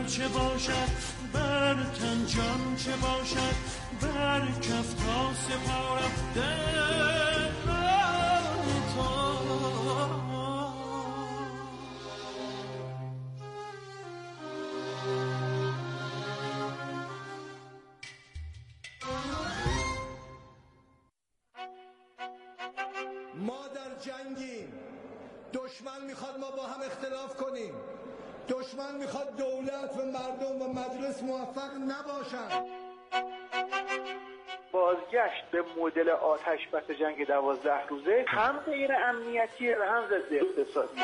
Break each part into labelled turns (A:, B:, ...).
A: چه باشد بر تن جان چه باشد بر کف تا سپارم دل تو.
B: ما در جنگیم، دشمن میخواد ما با هم اختلاف کنیم، دشمن میخواد دولت و مردم و مجلس موفق نباشن.
C: بازگشت به مدل آتش بس جنگ 12 روزه هم غیر امنیتی و هم ضد اقتصادی.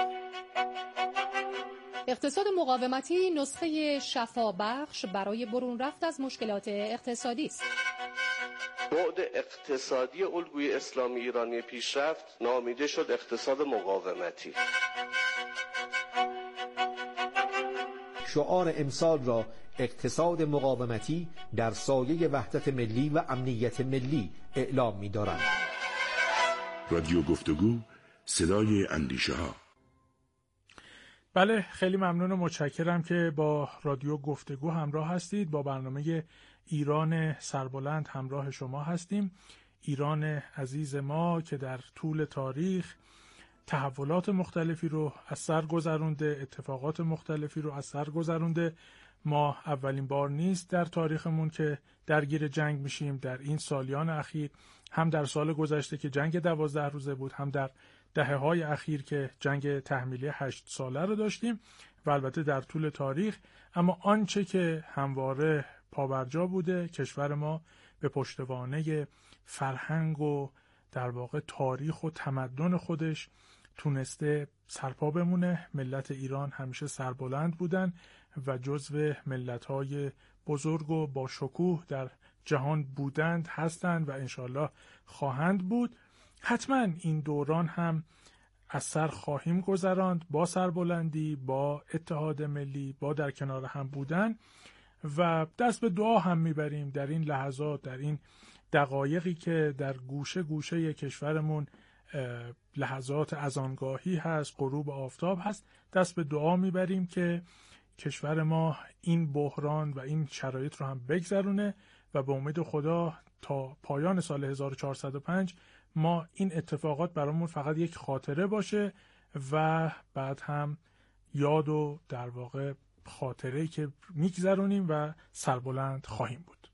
D: اقتصاد مقاومتی نسخه شفابخش برای برون رفت از مشکلات اقتصادی است.
E: بعد اقتصادی الگوی اسلامی ایرانی پیشرفت نامیده شد اقتصاد مقاومتی.
F: شعار امسال را اقتصاد مقاومتی در سایه وحدت ملی و امنیت ملی اعلام می‌دارند.
G: رادیو گفتگو، صدای اندیشه ها.
H: بله، خیلی ممنون و متشکرم که با رادیو گفتگو همراه هستید. با برنامه ایران سربلند همراه شما هستیم. ایران عزیز ما که در طول تاریخ تحولات مختلفی رو از سر گذرونده، اتفاقات مختلفی رو از سر گذرونده. ما اولین بار نیست در تاریخمون که درگیر جنگ میشیم. در این سالیان اخیر، هم در سال گذشته که جنگ 12 روزه بود، هم در دهه‌های اخیر که جنگ تحمیلی 8 ساله رو داشتیم و البته در طول تاریخ. اما آنچه که همواره پابرجا بوده، کشور ما به پشتوانه فرهنگ و در واقع تاریخ و تمدن خودش تونسته سرپا بمونه. ملت ایران همیشه سربلند بودن و جزو ملت‌های بزرگ و با شکوه در جهان بودند، هستند و انشالله خواهند بود. حتما این دوران هم از سر خواهیم گذراند با سربلندی، با اتحاد ملی، با در کنار هم بودن و دست به دعا هم میبریم در این لحظات، در این دقایقی که در گوشه گوشه کشورمون لحظات اذانگاهی هست، غروب آفتاب هست. دست به دعا میبریم که کشور ما این بحران و این شرایط رو هم بگذرونه و به امید خدا تا پایان سال 1405 ما این اتفاقات برامون فقط یک خاطره باشه و بعد هم یاد و در واقع خاطره‌ای که میگذرونیم و سربلند خواهیم بود.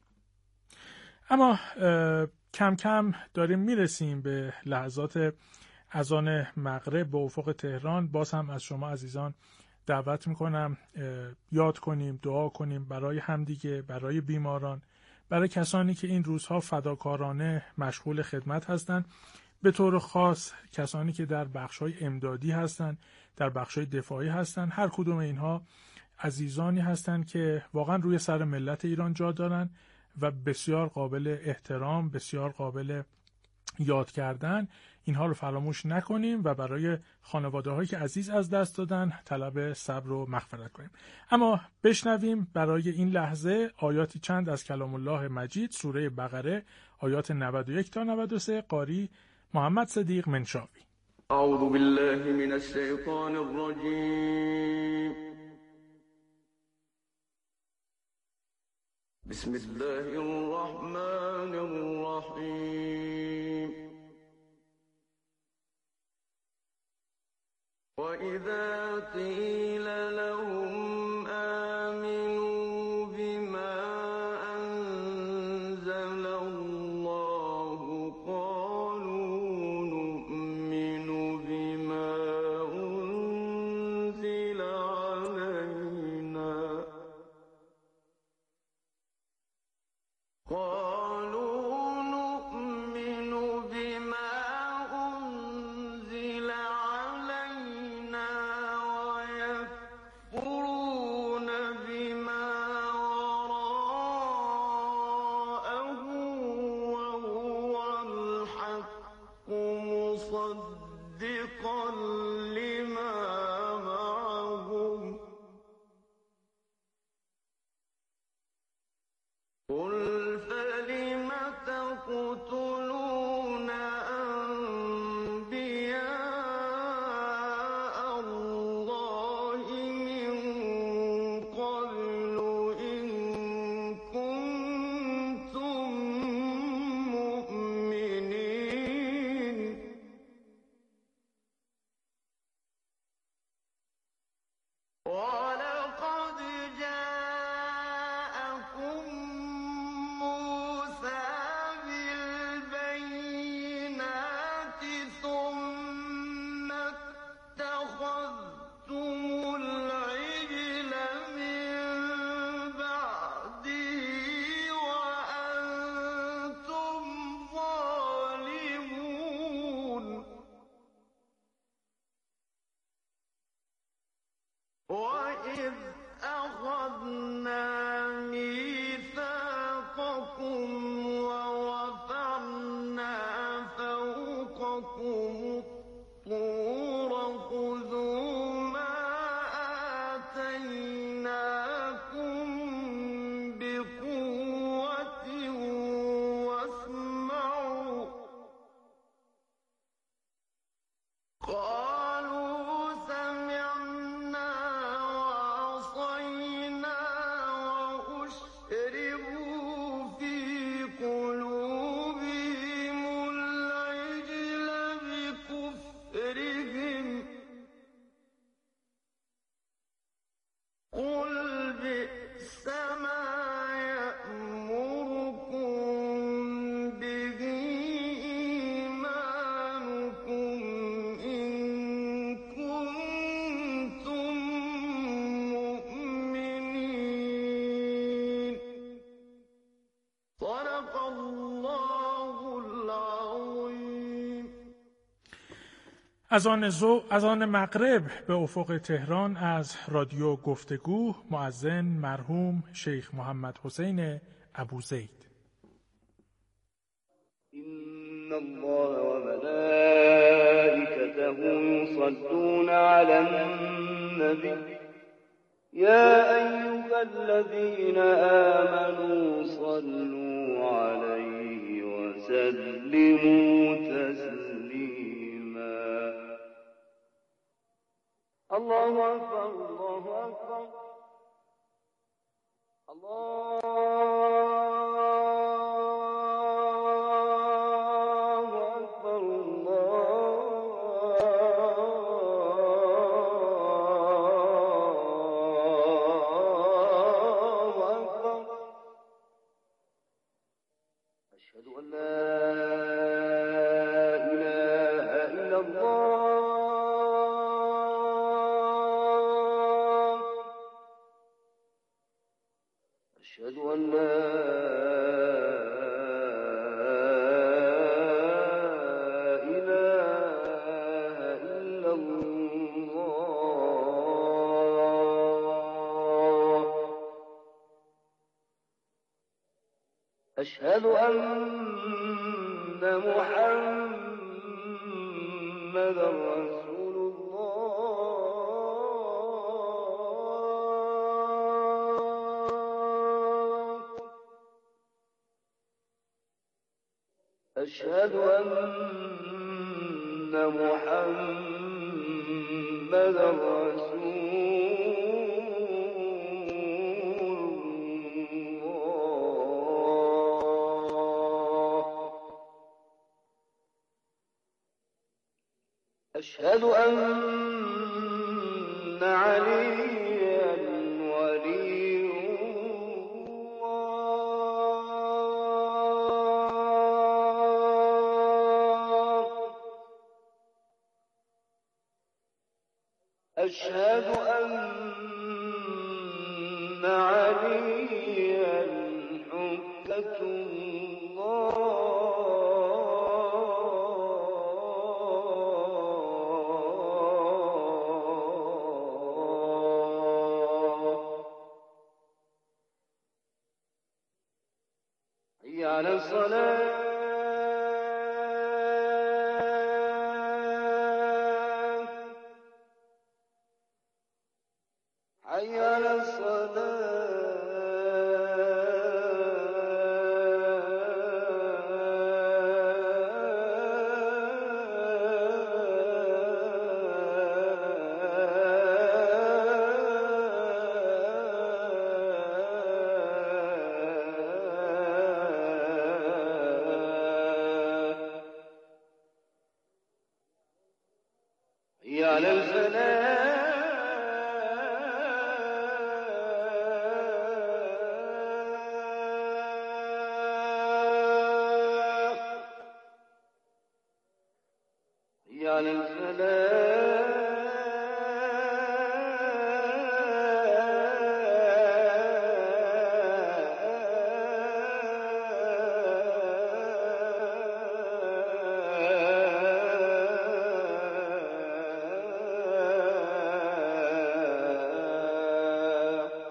H: اما کم کم داریم میرسیم به لحظات اذان مغرب به افق تهران. باز هم از شما عزیزان دعوت میکنم یاد کنیم، دعا کنیم برای همدیگه، برای بیماران، برای کسانی که این روزها فداکارانه مشغول خدمت هستند، به طور خاص کسانی که در بخش‌های امدادی هستند، در بخش‌های دفاعی هستند. هر کدوم اینها عزیزانی هستند که واقعا روی سر ملت ایران جا دارن و بسیار قابل احترام، بسیار قابل یاد کردن. اینها رو فراموش نکنیم و برای خانواده‌هایی که عزیز از دست دادن طلب صبر و مغفرت کنیم. اما بشنویم برای این لحظه آیاتی چند از کلام الله مجید، سوره بقره، آیات 91 تا 93، قاری محمد صدیق منشاوی.
I: اعوذ بالله من الشیطان الرجیم. بسم الله الرحمن الرحیم. وَإِذَا قِيلَ لَهُمْ آمِنُوا بِمَا أَنزَلَ اللَّهُ قَالُوا نُؤْمِنُ بِمَا أُنزِلَ عَلَيْنَا مصدقا لما معهم قل فلم تقتلون أنبياء الله من قبل أخذنا ميثاقكم ورفعنا فوقكم الطور خذوا ما آتيناكم بقوة واسمعوا قالوا سمعنا وعصينا وأشربوا في قلوبهم العجل بكفرهم قل بئس ما يأمركم به إيمانكم إن كنتم مؤمنين صدق الله العظيم.
H: اذان مغرب به افق تهران از رادیو گفتگو، مؤذن مرحوم شیخ محمد حسین ابوزید.
I: إن الله وملائكته يصلون على النبي يا أيها الذين آمنوا صلوا عليه وسلموا تسليما. الله أكبر الله أكبر الله أكبر الله أكبر. أشهد أن لا إله إلا الله. أشهد أن لا إله إلا الله. أشهد أن محمدا رسول الله. أشهد أن محمدا رسول الله. أشهد أن عليا ولي الله. أشهد أن عليا حجة الله. حي على الصلاة. حي على حي على الفلاح. حي على الفلاح.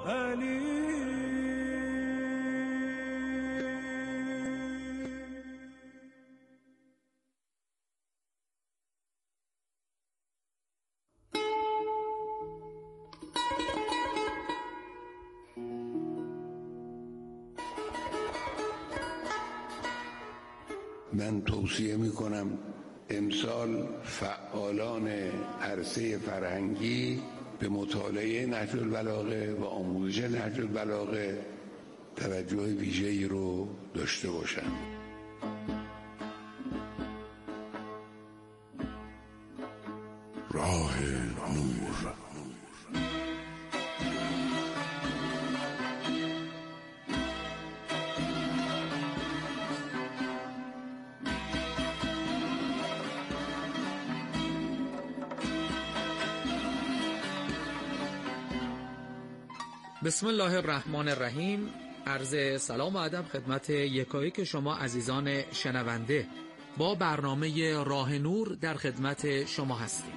A: علی.
J: من توصیه میکنم امسال فعالان عرصه فرهنگی به مطالعه نهج البلاغه و آموزش نهج البلاغه توجه ویژه‌ای رو داشته باشند.
G: راه نور.
K: بسم الله الرحمن الرحیم. عرض سلام و ادب خدمت یکایک شما عزیزان شنونده. با برنامه راه نور در خدمت شما هستیم.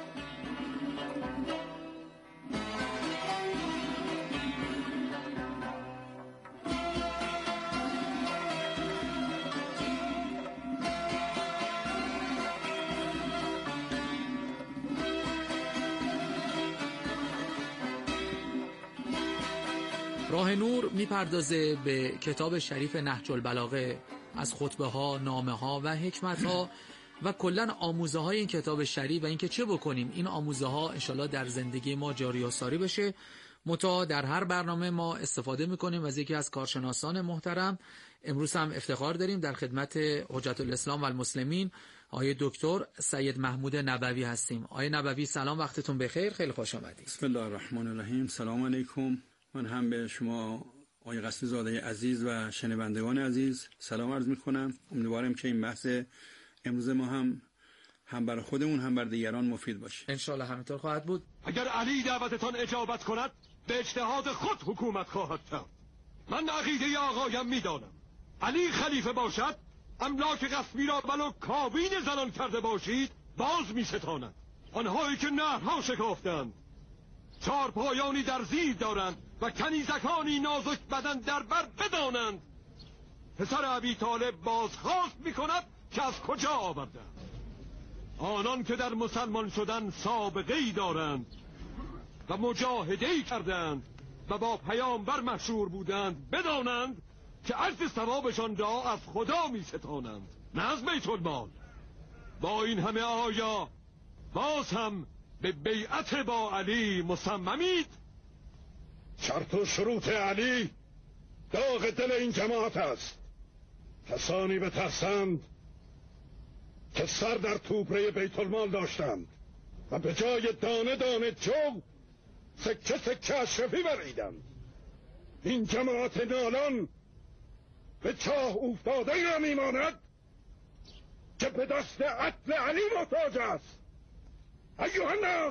K: راه نور میپردازه به کتاب شریف نهج البلاغه از خطبه ها، نامه ها و حکمت ها و کلن آموزه های این کتاب شریف و اینکه چه بکنیم این آموزه ها انشالله در زندگی ما جاری و ساری بشه. متا در هر برنامه ما استفاده میکنیم از یکی از کارشناسان محترم. امروز هم افتخار داریم در خدمت حجت الاسلام و المسلمین آقای دکتر سید محمود نبوی هستیم. آقای نبوی سلام، وقتتون بخیر، خیلی خوش آمدید.
L: بسم الله الرحمن الرحیم. سلام علیکم. من هم به شما آقای قصدی زاده عزیز و شنوندگان عزیز سلام عرض میکنم. امیدوارم که این بحث امروز ما هم برای خودمون هم بر دیگران مفید باشه.
K: انشالله همینطور خواهد بود.
M: اگر علی دعوتتان اجابت کند به اجتهاد خود حکومت خواهد کرد. من عقیده آقایم میدانم علی خلیفه باشد املاک غصبی را ولو کابین زنان کرده باشید باز میستاند. آنهایی که نهرها شکافتند، چارپایانی در زیر دارند و کنیزکانی نازک بدن در بر بدانند پسر ابی طالب بازخواست میکند که از کجا آوردند. آنان که در مسلمان شدن سابقه‌ای دارند و مجاهده‌ای کردند و با پیامبر مشهور بودند بدانند که عجز ثوابشان را از خدا میستانند نه از بیت المال. با این همه آیا باز هم به بیعت با علی مصممید؟
N: شرط و شروط علی داغ دل این جماعت است. کسانی بترسند که سر در توبره بیت المال داشتند و به جای دانه دانه جو سکه سکه اشرفی بریدند. این جماعت نالان به چاه افتاده را میماند که به دست عدل علی محتاج است. ایها الناس،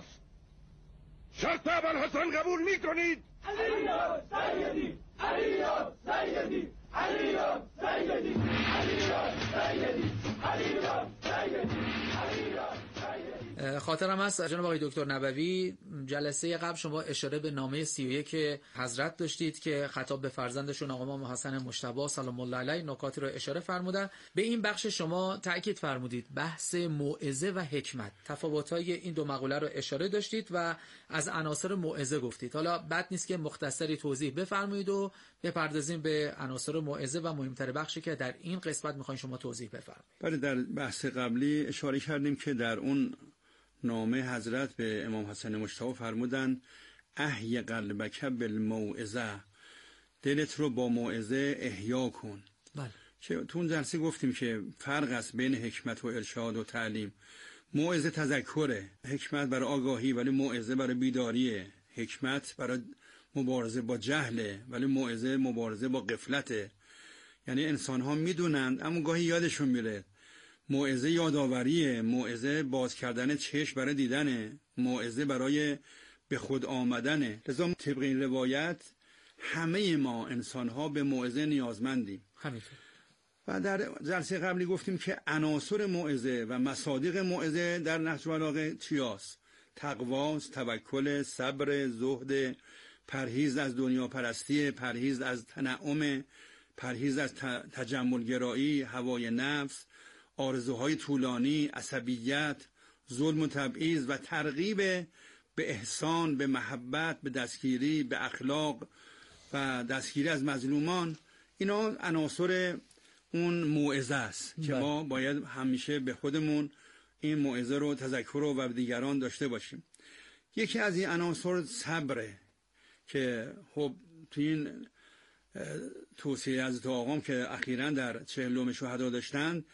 N: شرط ابوالحسن قبول میکنید؟
A: علی یا سیدی، علی یا سیدی، علی یا سیدی، علی یا سیدی، علی یا سیدی، علی یا سیدی.
K: خاطرم هست جناب آقای دکتر نبوی جلسه قبل شما اشاره به نامه 31 حضرت داشتید که خطاب به فرزندشون آقا امام حسن مجتبی سلام الله علیه نکاتی رو اشاره فرمودن. به این بخش شما تاکید فرمودید بحث موعظه و حکمت، تفاوت‌های این دو مقوله رو اشاره داشتید و از عناصر موعظه گفتید. حالا بد نیست که مختصری توضیح بفرمایید و بپردازیم به عناصر موعظه و مهمتر بخشی که در این قسمت می‌خوایم شما توضیح بفرمایید.
L: بله، در بحث قبلی اشاره کردیم که در اون نامه حضرت به امام حسن مجتبی فرمودن احی قلبک بالموعظه، دلت رو با موعظه احیا کن.
K: بله.
L: که تو اون جلسه گفتیم که فرق است بین حکمت و ارشاد و تعلیم. موعظه تذکره، حکمت برای آگاهی ولی موعظه برای بیداریه. حکمت برای مبارزه با جهله ولی موعظه مبارزه با غفلته. یعنی انسان ها میدونند اما گاهی یادشون میره. موعظه یادآوریه، موعظه باز کردن چشم برای دیدنه، موعظه برای به خود آمدنه. لذا طبق این روایت همه ما انسان‌ها به موعظه نیازمندیم.
K: همینطور.
L: و در جلسه قبلی گفتیم که عناصر موعظه و مصادیق موعظه در نهج البلاغه چیاست؟ تقوا، توکل، صبر، زهد پرهیز از دنیا پرستی، پرهیز از تنعم، پرهیز از تجملگرایی، هوای نفس، آرزوهای طولانی، عصبیت، ظلم و تبعیض و ترغیب به احسان، به محبت، به دستگیری، به اخلاق و دستگیری از مظلومان. اینا عناصر اون موعظه است که ما باید همیشه به خودمون این موعظه رو تذکر و دیگران داشته باشیم. یکی از این عناصر صبره که خب تو این توصیه حضرت آقام که اخیراً در 40 شهدا داشتن،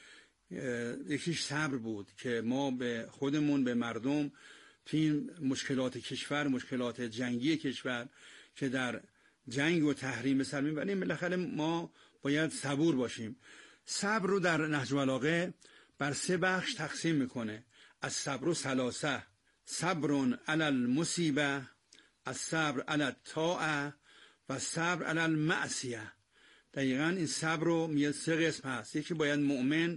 L: یکیش صبر بود که ما به خودمون، به مردم تو این مشکلات کشور، مشکلات جنگی کشور که در جنگ و تحریم سر میبریم، بالاخره ما باید صبور باشیم. صبر رو در نهج البلاغه بر 3 بخش تقسیم میکنه. الصبر ثلاثه، صبر علی المصیبه، الصبر علی الطاعه و صبر علی المعصیه. دقیقاً این صبر رو میاد 3 قسم هست. یکی باید مؤمن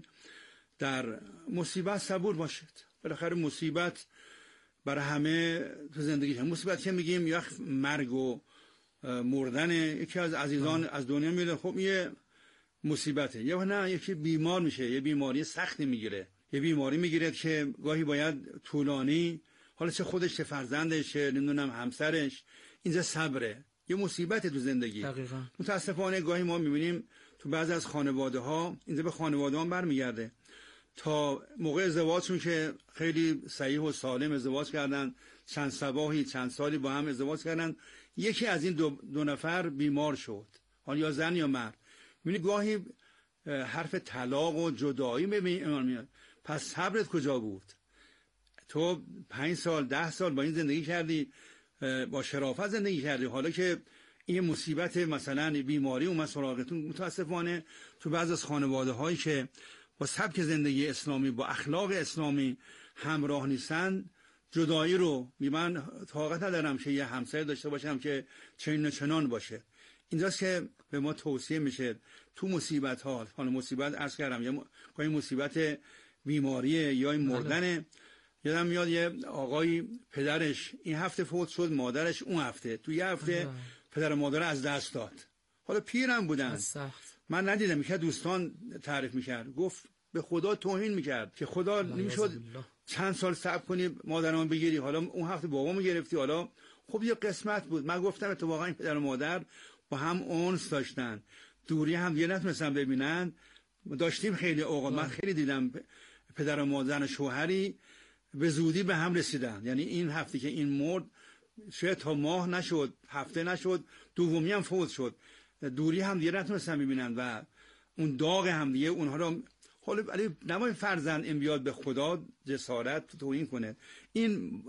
L: در مصیبت صبور باشد. بالاخره مصیبت برای همه تو زندگی هم. مصیبت که میگیم یا مرگ و مردن یکی از عزیزان از دنیا میره، خب یه مصیبته. یا نه یکی بیمار میشه، یه بیماری سختی میگیره، یه بیماری میگیره که گاهی باید طولانی، حالا چه خودش چه فرزندش چه نمیدونم همسرش، اینجا صبره. یه مصیبت تو زندگی.
K: دقیقاً.
L: متاسفانه گاهی ما میبینیم تو بعضی از خانواده ها، اینجا به خانواده ها برمیگرده، تا موقع ازدواجشون که خیلی صحیح و سالم ازدواج کردن، چند صباحی چند سالی با هم ازدواج کردن، یکی از این دو نفر بیمار شد، حالا یا زن یا مرد. میبینی گاهی حرف طلاق و جدایی میاد. پس صبرت کجا بود؟ تو 5 سال 10 سال با این زندگی کردی، با شرافت زندگی کردی، حالا که این مصیبت مثلا بیماری اومد سراغتون. متاسفانه تو بعض از خانواده هایی که با سبک زندگی اسلامی، با اخلاق اسلامی همراه نیستن، جدایی رو من طاقت ندارم که یه همسایه داشته باشم که چنین و چنان باشه. اینجاست که به ما توصیه میشه تو مصیبت ها، حالا مصیبت عرض کردم یا این مصیبت بیماریه یا این مردنه. یادم میاد یه آقای پدرش این هفته فوت شد، مادرش اون هفته، تو یه هفته پدر و مادر از دست داد. حالا پیرم بودن، من ندیدم، میشه دوستان تعریف میکرد، گفت به خدا توهین میکرد که خدا نمیشد چند سال صبر کنی مادرمو بگیری، حالا اون هفته بابامو گرفتی. حالا خب یه قسمت بود. من گفتم اتفاقا این پدر و مادر با هم اونس داشتن، دوری هم دیگه نتونستن ببینن. داشتیم خیلی اوقات، من خیلی دیدم پدر و مادر شوهری به زودی به هم رسیدن. یعنی این هفته که این مرد شاید تا ماه نشد، هفته نشد، دومی هم فوت شد، دوری هم دیگه نتونستن ببینن و اون داغ هم دیگه اونها رو. حالا ولی نباید فرزند این بیاد به خدا جسارت توهین کنه. این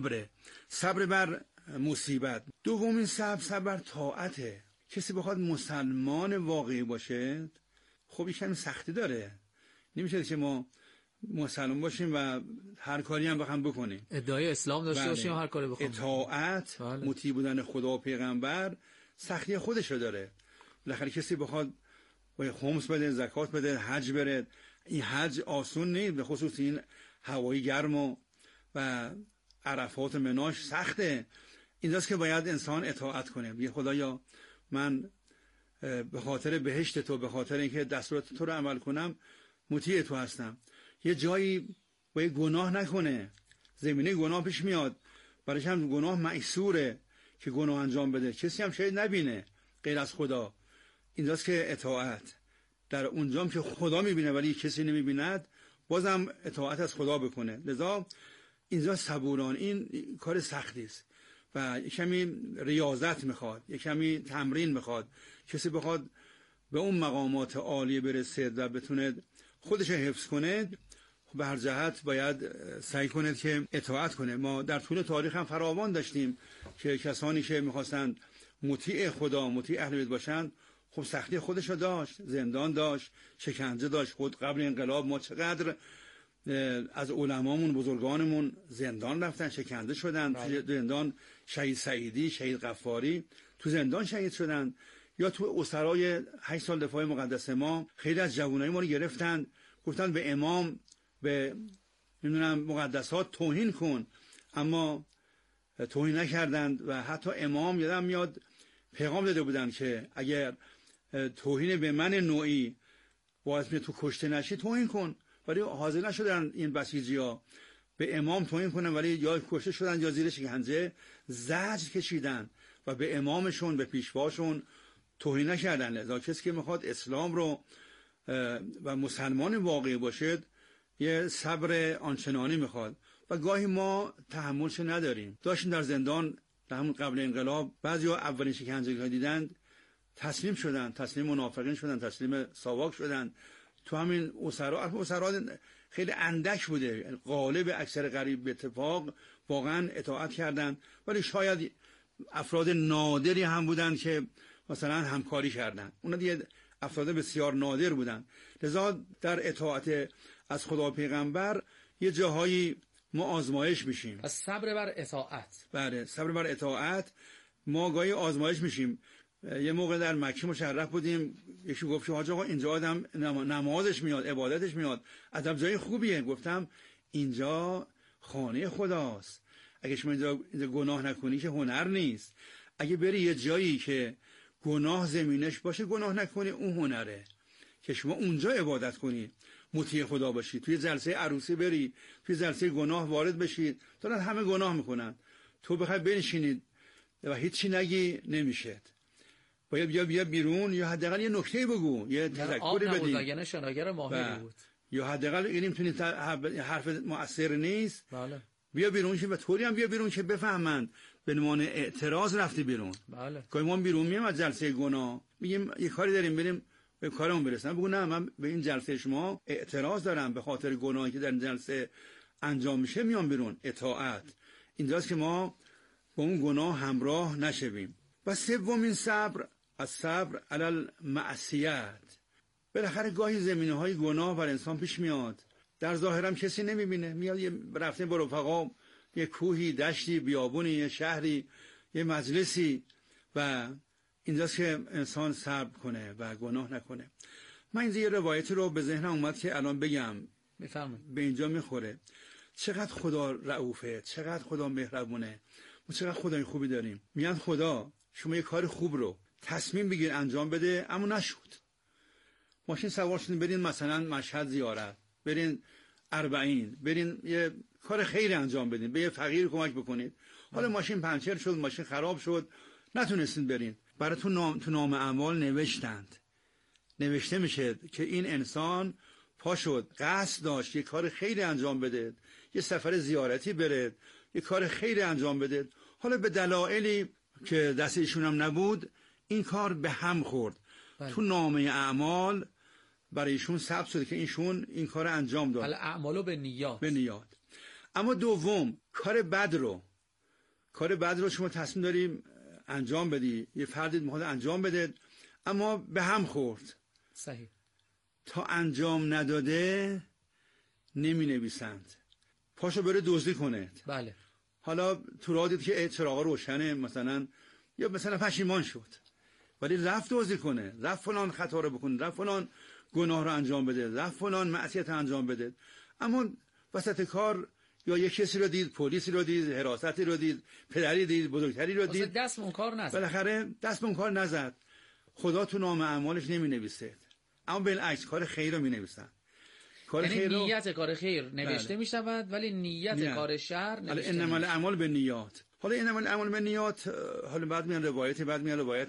L: صبر بر مصیبت. دومین صبر بر طاعته. کسی بخواد مسلمان واقعی باشه، خب این کمی سختی داره. نمیشه که ما مسلمان باشیم و هر کاری هم بخوام بکنیم،
K: ادعای اسلام داشته باشیم هر کاری بخوام.
L: اطاعت، مطیع بودن خدا و پیغمبر سختی خودشو داره. بالاخره کسی بخواد خمس بده، زکات بده، حج بره، این حج آسون نیست، به خصوص این هوایی گرم و عرفات مناش سخته. اینجاست که باید انسان اطاعت کنه. بگه خدایا من به خاطر بهشت تو، به خاطر اینکه دستورات تو رو عمل کنم مطیع تو هستم. یه جایی باید گناه نکنه، زمینه گناه پیش میاد، برایش هم گناه مأثوره که گناه انجام بده، کسی هم شاید نبینه غیر از خدا. اینجاست که اطاعت در اونجام که خدا میبینه ولی کسی نمیبیند، بازم اطاعت از خدا بکنه. لذا اینجا صبوران، این کار سختی است و کمی ریاضت میخواد، یک کمی تمرین میخواد. کسی بخواد به اون مقامات عالی برسه و بتونه خودش حفظ کنه، به هر جهت باید سعی کنه که اطاعت کنه. ما در طول تاریخ هم فراوان داشتیم که کسانی که میخواستن مطیع خدا، مطیع اهل بیت باشن، خب سختی خودش رو داشت، زندان داشت، شکنجه داشت. خود قبل انقلاب ما چقدر از علمامون، بزرگانمون زندان رفتن، شکنجه شدن. تو زندان شهید سعیدی، شهید غفاری تو زندان شهید شدن. یا تو اسرای 8 سال دفاع مقدس ما خیلی از جوانای ما رو گرفتن، گفتن به امام، به نمیدونم مقدسات توهین کن، اما توهین نکردند و حتی امام یادم میاد پیغام داده بودند که اگر توهین به من نوعی باعث تو کشته نشی توهین کن، ولی حاضر نشدن این بسیجی‌ها به امام توهین کنن، ولی یا کشته شدن یا زیر شکنجه زجر کشیدن و به امامشون به پیشواشون توهین نکردن. لذا کسی که میخواد اسلام رو و مسلمان واقعی باشد یه صبر آنچنانی میخواد و گاهی ما تحملش نداریم. داشتیم در زندان در همون قبل انقلاب بعضیا اولین شکنجه‌ها دیدند تسلیم شدن، تسلیم منافقین شدن، تسلیم ساواک شدن. تو همین اسرا خیلی اندک بوده، غالب اکثر قریب به اتفاق واقعا اطاعت کردن، ولی شاید افراد نادری هم بودن که مثلا همکاری کردن. اونا دیگه افراد بسیار نادر بودن. لذا در اطاعت از خدا پیغمبر یه جاهایی ما آزمایش میشیم.
K: از صبر بر اطاعت.
L: بله، صبر بر اطاعت ما گاهی آزمایش میشیم. یه موقع در مکه مشرف بودیم، یکی گفت که حاج آقا اینجا آدم نمازش میاد، عبادتش میاد، ادب جای خوبیه. گفتم اینجا خانه خداست، اگه شما اینجا گناه نکنی که هنر نیست. اگه بری یه جایی که گناه زمینش باشه گناه نکنی، اون هنره که شما اونجا عبادت کنی، مطیع خدا باشی. توی جلسه عروسی بری، توی جلسه گناه وارد بشید، دارن همه گناه میکنن، تو بخوای بنشینید و هیچی نگی نمیشه. باید بیا بیرون یا حداقل یه نکته بگو، یه تذکری بدی.
K: یعنی شناگر ماهری بود.
L: یا حداقل این نمیتونی حرف مؤثر نیست.
K: بله.
L: بیا بیرون و طوری هم بیا بیرون که بفهمند به عنوان اعتراض رفتی بیرون.
K: بله.
L: که ما بیرون میام از جلسه گناه میگیم یه کاری داریم بریم به کارمون برسیم، بگو نه من به این جلسه شما اعتراض دارم به خاطر گناهی که در این جلسه انجام میشه میام بیرون. اطاعت اینجاست که ما با اون گناه همراه نشویم. و سومین صبر از صبر علی المعصیت. بالاخره گاهی زمینه‌های گناه بر انسان پیش میاد، در ظاهرم کسی نمیبینه، میاد یه رفته با رفقا یه کوهی، دشتی، بیابونی، یه شهری، یه مجلسی و اینجاست که انسان صبر کنه و گناه نکنه. من اینجا یه روایتی رو به ذهنم اومد که الان بگم،
K: بفرمایید.
L: به اینجا میخوره. چقدر خدا رؤوفه، چقدر خدا مهربونه، ما چقدر خدای خوبی داریم. میگن خدا شما یه کار خوب رو تصمیم بگیر انجام بده اما نشد. ماشین سوار شدین برین مثلا مشهد زیارت، برین اربعین، برین یه کار خیر انجام بدین، به یه فقیر کمک بکنید. حالا ماشین پنچر شد، ماشین خراب شد، نتونستین برین. براتون تو نام اعمال نوشته میشه که این انسان پا شد، قصد داشت یه کار خیر انجام بده، یه سفر زیارتی بره، یه کار خیر انجام بده. حالا به دلایلی که دست ایشون هم نبود این کار به هم خورد. تو نامه اعمال برای ایشون ثبت شده که ایشون این کار انجام داد.
K: الاعمال به نیات.
L: اما دوم کار بد رو شما تصمیم داریم انجام بدی، یه فردی میخواد انجام بده اما به هم خورد.
K: صحیح.
L: تا انجام نداده نمی نویسند، پاشو بره دزدی کنه.
K: بله.
L: حالا تو راه دید که چراغ روشنه مثلا، یا مثلا پشیمان شد ولی رفت دزدی کنه، رفت فلان خطا رو بکنه، رفت فلان گناه رو انجام بده، رفت فلان معصیت رو انجام بده. اما وسط کار یا یک کسی رو دید، پلیسی رو دید، حراستی رو دید، پدری دید، بزرگتری رو دید،
K: دست به اون کار نزد.
L: بالاخره دست به اون کار نزد. خدا تو نام اعمالش نمی نویسه، اما بالعکس کار خیر رو می نویسن.
K: یعنی نیت کار خیر نوشته می شود ولی نیت کار شر نوشته
L: انما الاعمال بالنیات. حالا انما الاعمال بالنیات، حالا بعد میان روایت